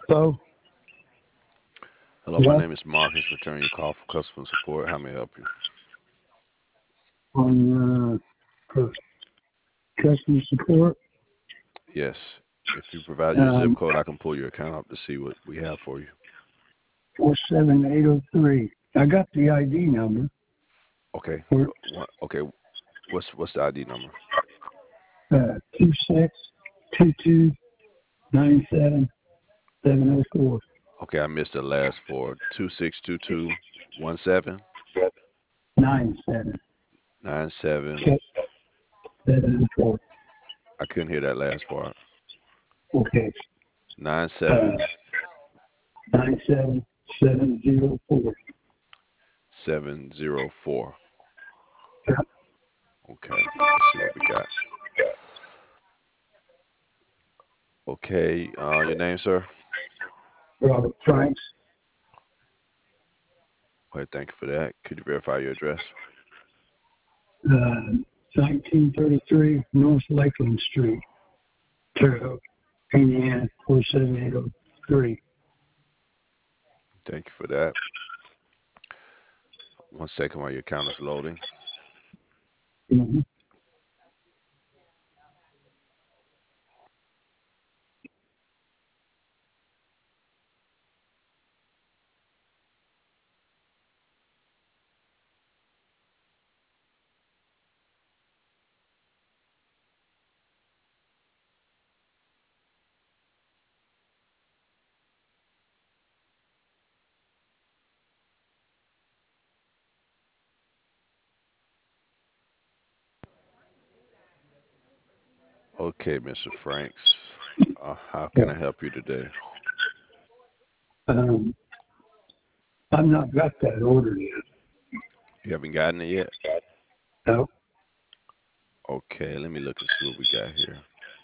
So, Hello, my yeah, name is Marcus. Returning your call for customer support. How may I help you? on for customer support, Yes. If you provide your zip um, code, I can pull your account up to see what we have for you. 47803. I got the ID number Okay. for Okay. What's the ID number? 262297 Okay, I missed the last four. 26221797. 97 704. I couldn't hear that last part. Okay. Uh, 97704. 97704. Okay. Let's see what we got. Okay. Your name, sir? Robert Franks, Okay, thank you for that. Could you verify your address? 1933 North Lakeland Street, Terre Haute, Indiana, 47803. Thank you for that. One second while your account is loading. Mm-hmm. Okay, Mr. Franks. How Yeah. can I help you today? Um, I've not got that order yet. You haven't gotten it yet? No, Okay, let me look and see what we got here.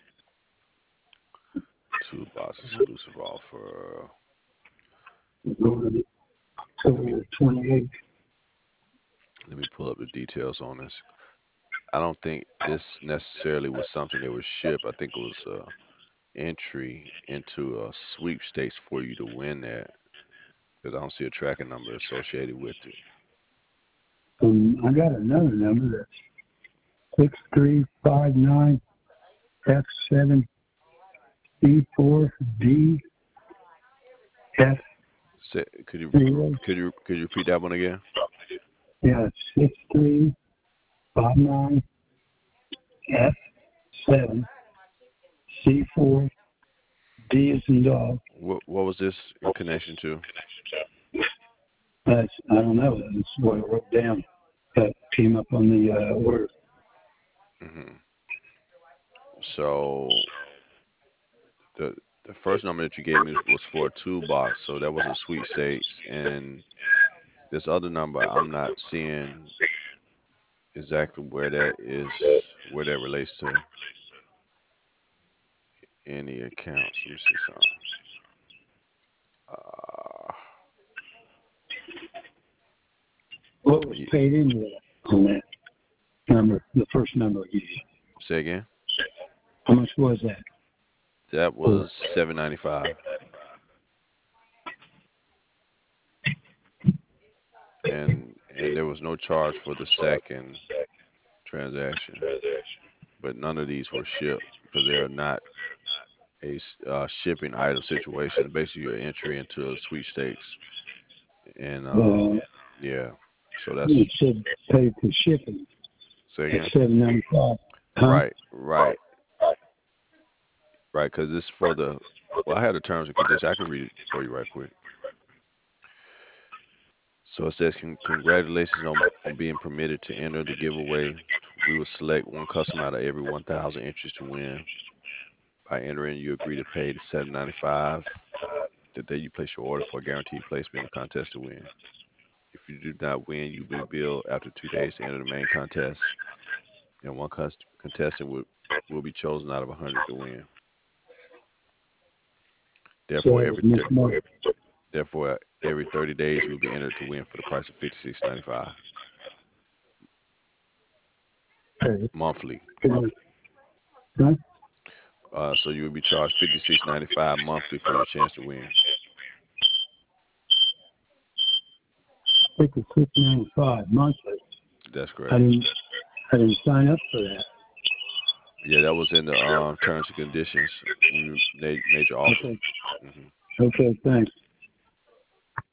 Toolbox exclusive offer. ordered it Let me October 28th. let me pull up the details on this. I don't think this necessarily was something that was shipped. I think it was a entry into a sweepstakes for you to win that because I don't see a tracking number associated with it. I got another number that's 6359F7C4DF0. Say, could you repeat that one again? Yeah, 6359F7C4D is in dog. What was this in connection to? I don't know. That's what I wrote down. That came up on the order. hmm So the the first number that you gave me was for a toolbox, so that was a sweepstakes, and this other number I'm not seeing exactly where that relates to any accounts. Let me see something. Uh, What was ye- paid into that on that number, the first number I gave you? Say again. How much was that That for? was 795, and there was no charge for the second transaction, but none of these were shipped because they are not shipping item situation. Basically, your entry into a sweepstakes, and Uh, yeah. So that's it said paid for shipping say at again. 795. Huh? Right, right, right. Because it's for the. Well, I had the terms and conditions. I can read it for you right quick. So it says, Congratulations on being permitted to enter the giveaway. We will select one customer out of every 1,000 entries to win. By entering, you agree to pay the 795 the day you place your order for a guaranteed placement in the contest to win. If you do not win, you will be billed after 2 days to enter the main contest, and one contestant will be chosen out of 100 to win. So Therefore, that was Miss Martin. every 30 days, you will be entered to win for the price of 56.95 Hey, monthly. huh? So you would be charged $56.95 monthly for your chance to win. $56.95 monthly. That's I correct. didn't sign up for that. Yeah, that was in the terms and conditions when you made your offer. Okay. Hmm Okay. Thanks.